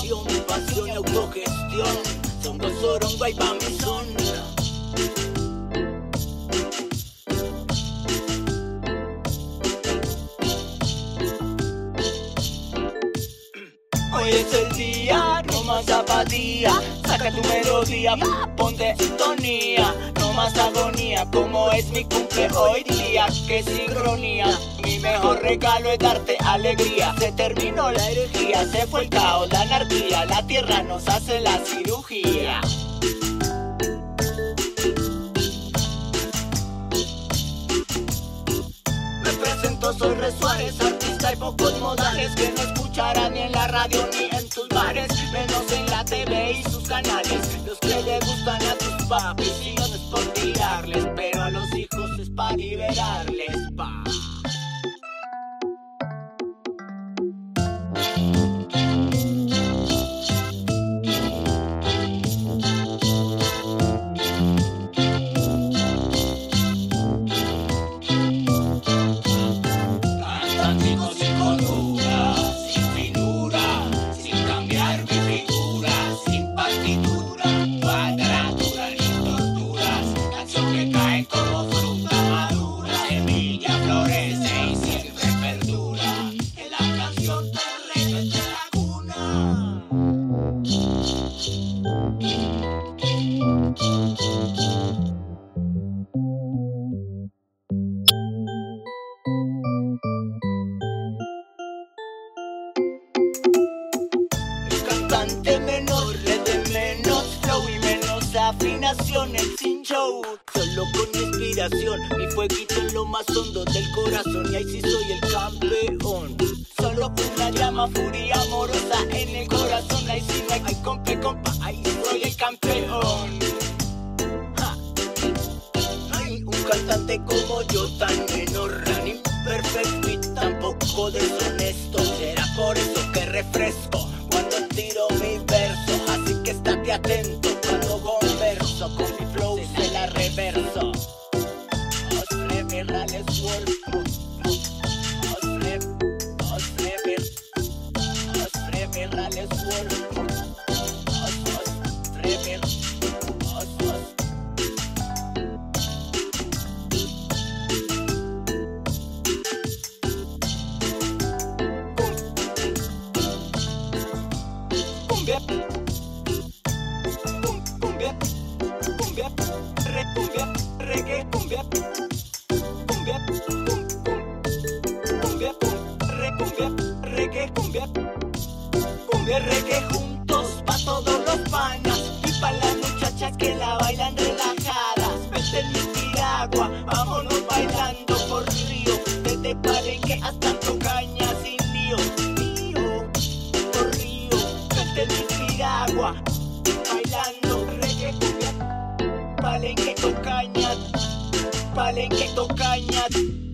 pasión, pasión y autogestión. Songo, sorongo, ahí va mi son. Hoy es el día, no más apatía. Saca tu melodía, ponte en sintonía. No más agonía, como es mi cumple hoy día. Qué sincronía, mi mejor regalo es darte alegría. Se terminó la herejía, se fue el caos, la anarquía. La tierra nos hace la cirugía. Me presento, soy Re Suárez, artista y pocos modales que no escucharán ni en la radio ni en tus bares, menos en la TV y sus canales. Los que le gustan a tus papis y no es por tirarles, pero a los hijos es para liberarles, pa. Cantante menor, re de menos flow y menos afinaciones sin show. Solo con inspiración, mi fueguito en lo más hondo del corazón. Y ahí sí soy el campeón. Solo con una llama, furia amorosa en el corazón. Ahí sí no hay compa, ahí soy el campeón. Ja. Hay un cantante como yo, tan menor, tan imperfecto y tampoco deshonesto. Será por eso que refresco cuando tiro mi verso, así que estate atento cuando converso. Con mi flow se la reverso. Osreverales cuerpo. Osreverales cuerpo. Cumbia, cumbia, cumbia, reggae, cumbia, cumbia, cumbia, reggae, cumbia, reggae juntos pa' todos los panas y pa' las muchachas que la bailan relajadas. Vete en Nicaragua, vámonos bailando por río, desde Palenque hasta Tocaña sin lío, por río, vete en Nicaragua, bailando reggae, cumbia, Palenque, Tocaña,